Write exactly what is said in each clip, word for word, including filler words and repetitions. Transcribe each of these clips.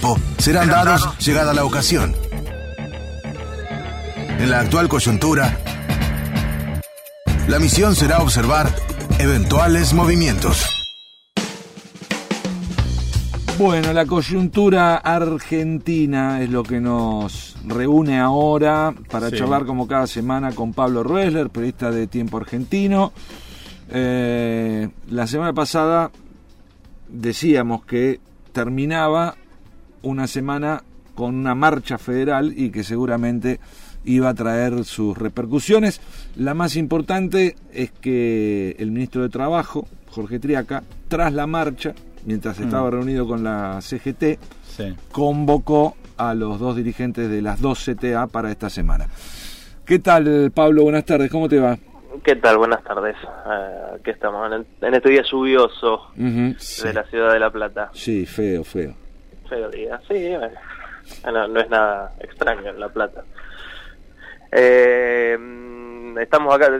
tiempo serán dados llegada la ocasión. En la actual coyuntura, la misión será observar eventuales movimientos. Bueno, la coyuntura argentina es lo que nos reúne ahora para sí. charlar como cada semana con Pablo Roessler, periodista de Tiempo Argentino. Eh, la semana pasada decíamos que terminaba una semana con una marcha federal y que seguramente iba a traer sus repercusiones. La más importante es que el ministro de Trabajo, Jorge Triaca, tras la marcha, mientras estaba mm. reunido con la C G T, sí. convocó a los dos dirigentes de las dos C T A para esta semana. ¿Qué tal, Pablo? Buenas tardes, ¿cómo te va? ¿Qué tal? Buenas tardes. Uh, aquí estamos en, el, en este día lluvioso uh-huh, sí. de la ciudad de La Plata. Sí, feo, feo. Feo día, sí, bueno, no, no es nada extraño en La Plata. Eh, estamos acá...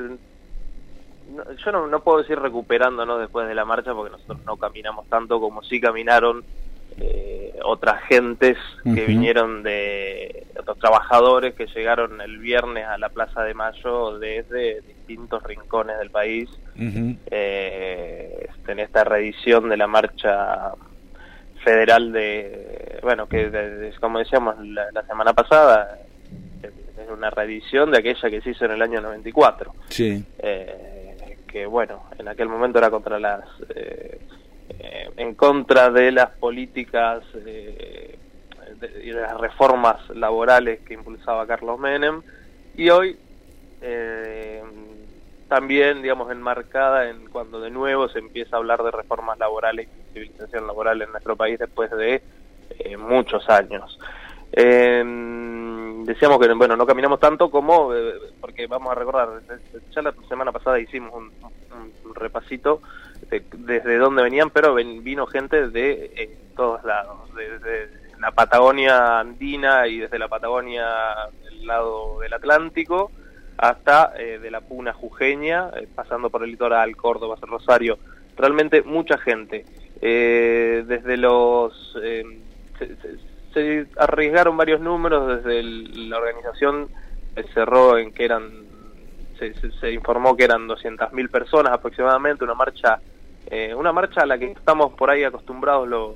Yo no, no puedo decir recuperándonos después de la marcha porque nosotros no caminamos tanto como sí caminaron eh, otras gentes uh-huh. que vinieron de otros trabajadores que llegaron el viernes a la Plaza de Mayo desde distintos rincones del país uh-huh. eh, en esta reedición de la marcha federal de, bueno, que de, de, como decíamos la, la semana pasada, es una reedición de aquella que se hizo en el año noventa y cuatro. Sí. Eh, que bueno, en aquel momento era contra las eh, eh, en contra de las políticas eh, y de, de las reformas laborales que impulsaba Carlos Menem, y hoy eh, también, digamos, enmarcada en cuando de nuevo se empieza a hablar de reformas laborales y civilización laboral en nuestro país después de eh, muchos años. Eh, decíamos que bueno, no caminamos tanto como eh, porque vamos a recordar, ya la semana pasada hicimos un, un, un repasito de, desde dónde venían, pero ven, vino gente de eh, todos lados, desde la Patagonia andina y desde la Patagonia del lado del Atlántico hasta eh, de la Puna jujeña, eh, pasando por el litoral, Córdoba, Rosario, realmente mucha gente, eh, desde los eh, se, se, se arriesgaron varios números, desde el, la organización cerró en que eran, se, se, se informó que eran doscientas mil personas aproximadamente, una marcha eh, una marcha a la que estamos por ahí acostumbrados los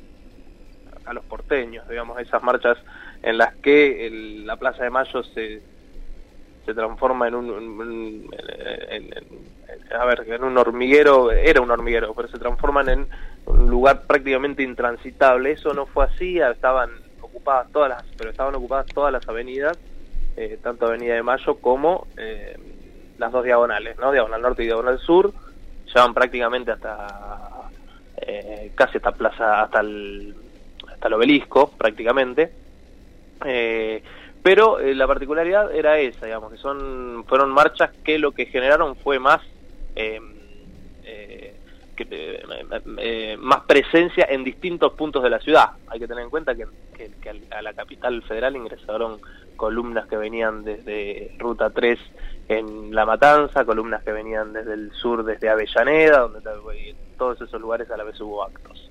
a los porteños, digamos, esas marchas en las que el, la Plaza de Mayo se se transforma en un en, en, en, en, a ver, en un hormiguero, era un hormiguero, pero se transforman en un lugar prácticamente intransitable. Eso no fue así, estaban ocupadas todas las, pero estaban ocupadas todas las avenidas, eh, tanto Avenida de Mayo como eh, las dos diagonales, ¿no? Diagonal Norte y Diagonal Sur, llevan prácticamente hasta eh, casi hasta plaza, hasta el hasta el obelisco, prácticamente. Eh, pero eh, la particularidad era esa, digamos, que son fueron marchas que lo que generaron fue más eh, eh, que, eh, eh, más presencia en distintos puntos de la ciudad. Hay que tener en cuenta que, que, que a la capital federal ingresaron columnas que venían desde Ruta tres en La Matanza, columnas que venían desde el sur, desde Avellaneda, donde en todos esos lugares a la vez hubo actos.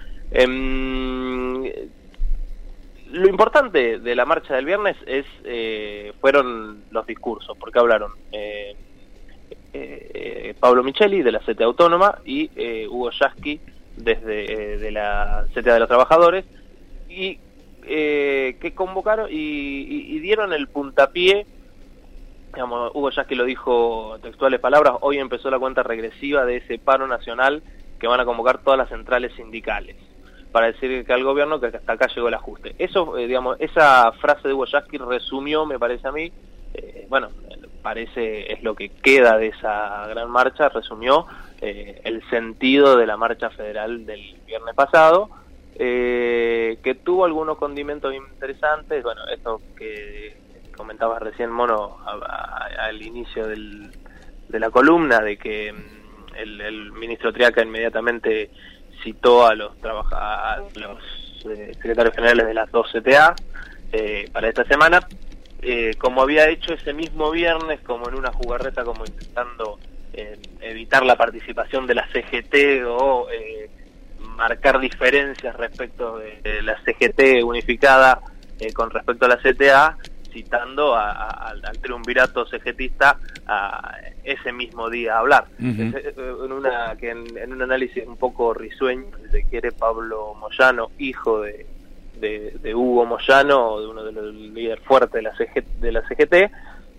Eh, Lo importante de la marcha del viernes es eh, fueron los discursos, porque hablaron eh, eh, Pablo Micheli de la C T A Autónoma y eh, Hugo Yasky desde eh, de la C T A de los Trabajadores, y eh, que convocaron y, y, y dieron el puntapié. Digamos, Hugo Yasky lo dijo textuales palabras: hoy empezó la cuenta regresiva de ese paro nacional que van a convocar todas las centrales sindicales, para decir que al gobierno que hasta acá llegó el ajuste. Eso, eh, digamos, esa frase de Hugo Yasky resumió, me parece a mí, eh, bueno, parece es lo que queda de esa gran marcha, resumió eh, el sentido de la marcha federal del viernes pasado, eh, que tuvo algunos condimentos interesantes. Bueno, esto que comentabas recién, Mono, a, a, al inicio del, de la columna, de que el, el ministro Triaca inmediatamente citó a los trabaja a los eh, secretarios generales de las dos C T A eh, para esta semana, eh, como había hecho ese mismo viernes, como en una jugarreta, como intentando eh, evitar la participación de la C G T o eh, marcar diferencias respecto de, de la C G T unificada eh, con respecto a la C T A, citando a, a, al triunvirato cegetista a ese mismo día a hablar. Uh-huh. es, en, una, que en, en un análisis un poco risueño, si se quiere, Pablo Moyano, hijo de, de, de Hugo Moyano, de uno de los líderes fuertes de la, C G, de la C G T,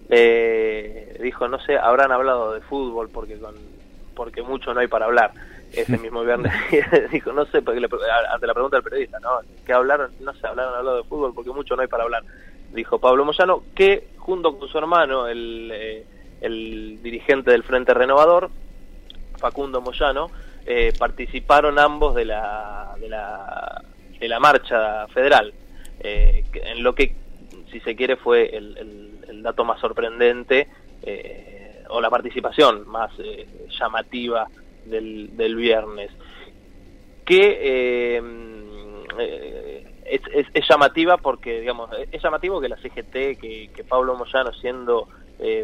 eh, dijo, no sé, habrán hablado de fútbol porque con porque mucho no hay para hablar. Ese mismo viernes dijo, no sé, porque le, ante la pregunta del periodista, ¿no? ¿Qué hablaron? No sé, hablaron, hablado de fútbol porque mucho no hay para hablar. Dijo Pablo Moyano, que junto con su hermano, el, eh, el dirigente del Frente Renovador, Facundo Moyano, eh, participaron ambos de la de la, de la marcha federal, eh, en lo que, si se quiere, fue el, el, el dato más sorprendente, eh, o la participación más eh, llamativa del, del viernes, que eh, eh, es, es, es llamativa porque, digamos, es llamativo que la C G T, que, que Pablo Moyano, siendo eh,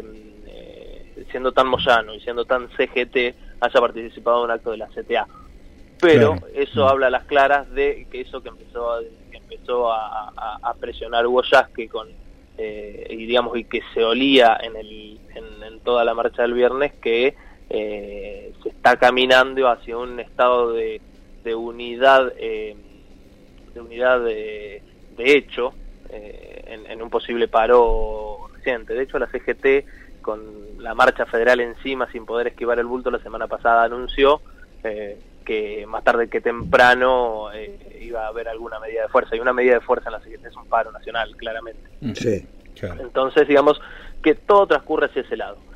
eh, siendo tan Moyano y siendo tan C G T, haya participado en un acto de la C T A. Pero claro, eso habla a las claras de que eso que empezó a, que empezó a, a, a presionar Hugo Yasque con eh, y digamos y que se olía en el en, en toda la marcha del viernes, que eh, se está caminando hacia un estado de, de unidad eh, de unidad de, de hecho eh, en, en un posible paro reciente. De hecho, la C G T, con la marcha federal encima, sin poder esquivar el bulto, la semana pasada anunció eh, que más tarde que temprano eh, iba a haber alguna medida de fuerza, y una medida de fuerza en la C G T es un paro nacional, claramente. Sí, claro. Entonces, digamos que todo transcurre hacia ese lado.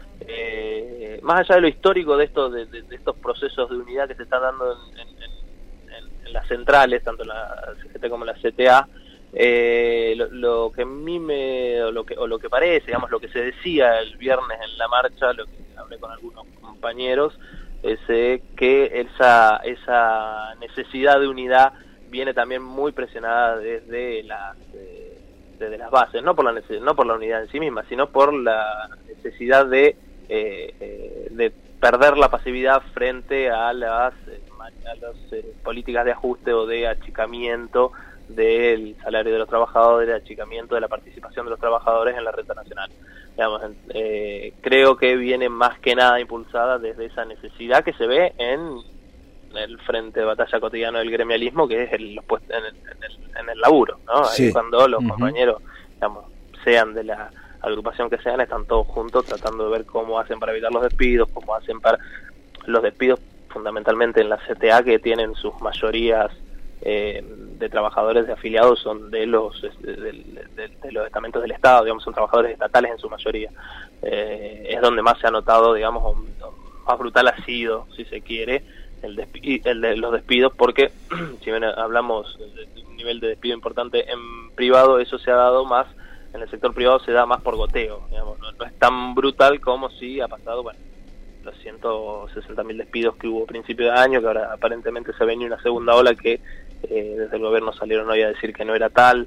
Eh, más allá de lo histórico de, esto, de, de, de estos procesos de unidad que se están dando en, en, en, en las centrales, tanto en la C G T como en la C T A, eh, lo, lo que a mí me, o lo que, o lo que parece, digamos, lo que se decía el viernes en la marcha, lo que hablé con algunos compañeros, es eh, que esa, esa necesidad de unidad viene también muy presionada desde las, eh, desde las bases, no por la necesidad, no por la unidad en sí misma, sino por la necesidad de eh, eh, de perder la pasividad frente a las, eh, a las eh, políticas de ajuste o de achicamiento del salario de los trabajadores, de achicamiento de la participación de los trabajadores en la renta nacional. Digamos, eh, creo que viene más que nada impulsada desde esa necesidad que se ve en el frente de batalla cotidiano del gremialismo, que es el, los puestos en, el, en, el, en el laburo, ¿no? Sí. Ahí cuando los uh-huh. compañeros, digamos, sean de la agrupación que sean, están todos juntos tratando de ver cómo hacen para evitar los despidos, cómo hacen para los despidos fundamentalmente en la C T A, que tienen sus mayorías eh, de trabajadores de afiliados, son de los de, de, de, de los estamentos del Estado, digamos, son trabajadores estatales en su mayoría. Eh, es donde más se ha notado, digamos, o, o más brutal ha sido, si se quiere, el, despi el de los despidos, porque si bien hablamos de un nivel de despido importante en privado, eso se ha dado más, en el sector privado se da más por goteo, digamos, no, no es tan brutal como si ha pasado, bueno, los ciento sesenta mil despidos que hubo a principio de año, que ahora aparentemente se venía una segunda ola que eh, desde el gobierno salieron hoy a decir que no era tal,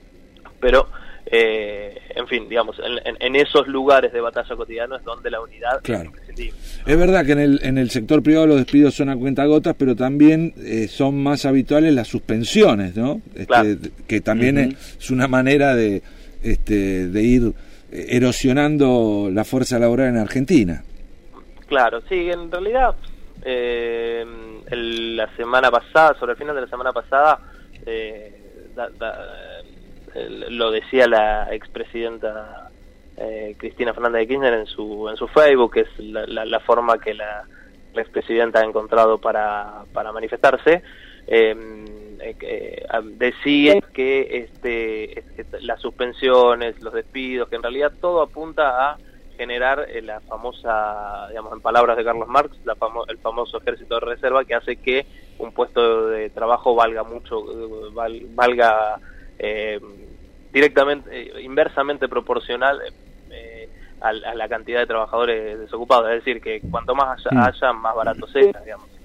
pero eh, en fin, digamos, en, en, en esos lugares de batalla cotidiana es donde la unidad claro. es imprescindible. Es verdad que en el, en el sector privado los despidos son a cuentagotas, pero también eh, son más habituales las suspensiones, ¿no? Este, claro. Que también uh-huh. es una manera de, este, de ir erosionando la fuerza laboral en Argentina. Claro, sí, en realidad eh, el, la semana pasada, sobre el final de la semana pasada, eh, da, da, el, lo decía la expresidenta eh, Cristina Fernández de Kirchner en su en su Facebook, que es la, la, la forma que la, la expresidenta ha encontrado para, para manifestarse. Eh, eh, decía que este, este las suspensiones, los despidos, que en realidad todo apunta a generar eh, la famosa, digamos, en palabras de Carlos Marx, la famo el famoso ejército de reserva, que hace que un puesto de trabajo valga mucho, eh, val valga eh, directamente, eh, inversamente proporcional eh, a, a la cantidad de trabajadores desocupados. Es decir, que cuanto más haya, haya más barato sea, digamos.